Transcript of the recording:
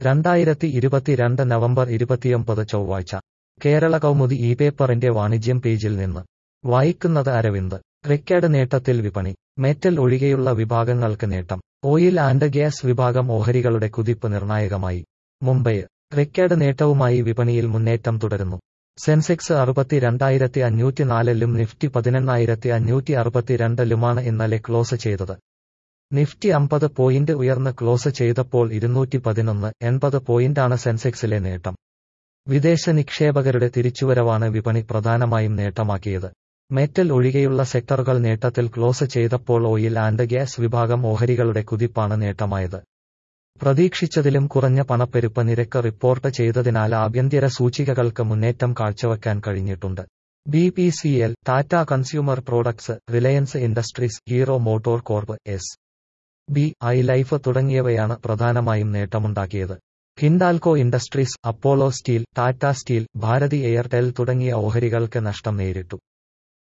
2022 November 29 ചൊവ്വാഴ്ച കേരള കൗമുദി ഈ പേപ്പറിന്റെ വാണിജ്യം പേജിൽ നിന്ന് വായിക്കുന്നത് അരവിന്ദ്. റെക്കോർഡ് നേട്ടത്തിൽ വിപണി. മെറ്റൽ ഒഴികെയുള്ള വിഭാഗങ്ങൾക്ക് നേട്ടം. ഓയിൽ ആൻഡ് ഗ്യാസ് വിഭാഗം ഓഹരികളുടെ കുതിപ്പ് നിർണായകമായി. മുംബൈ. റെക്കോർഡ് നേട്ടവുമായി വിപണിയിൽ മുന്നേറ്റം തുടരുന്നു. സെൻസെക്സ് 62,504-ലും നിഫ്റ്റി 18,562-ലുമാണ് ഇന്നലെ ക്ലോസ് ചെയ്തത്. നിഫ്റ്റി 50 പോയിന്റ് ഉയർന്ന് ക്ലോസ് ചെയ്തപ്പോൾ 211.80 പോയിന്റാണ് സെൻസെക്സിലെ നേട്ടം. വിദേശ നിക്ഷേപകരുടെ തിരിച്ചുവരവാണ് വിപണി പ്രധാനമായും നേട്ടമാക്കിയത്. മെറ്റൽ ഒഴികെയുള്ള സെക്ടറുകൾ നേട്ടത്തിൽ ക്ലോസ് ചെയ്തപ്പോൾ ഓയിൽ ആൻഡ് ഗ്യാസ് വിഭാഗം ഓഹരികളുടെ കുതിപ്പാണ് നേട്ടമായത്. പ്രതീക്ഷിച്ചതിലും കുറഞ്ഞ പണപ്പെരുപ്പ നിരക്ക് റിപ്പോർട്ട് ചെയ്തതിനാൽ ആഭ്യന്തര സൂചികകൾക്ക് മുന്നേറ്റം കാഴ്ചവെക്കാൻ കഴിഞ്ഞിട്ടുണ്ട്. BPCL, Tata Consumer Products, Reliance Industries, Hero Motor Corp, SBI Life തുടങ്ങിയവയാണ് പ്രധാനമായും നേട്ടമുണ്ടാക്കിയത്. Hindalco Industries, Apollo Steel, Tata Steel, Bharti Airtel തുടങ്ങിയ ഓഹരികൾക്ക് നഷ്ടം നേരിട്ടു.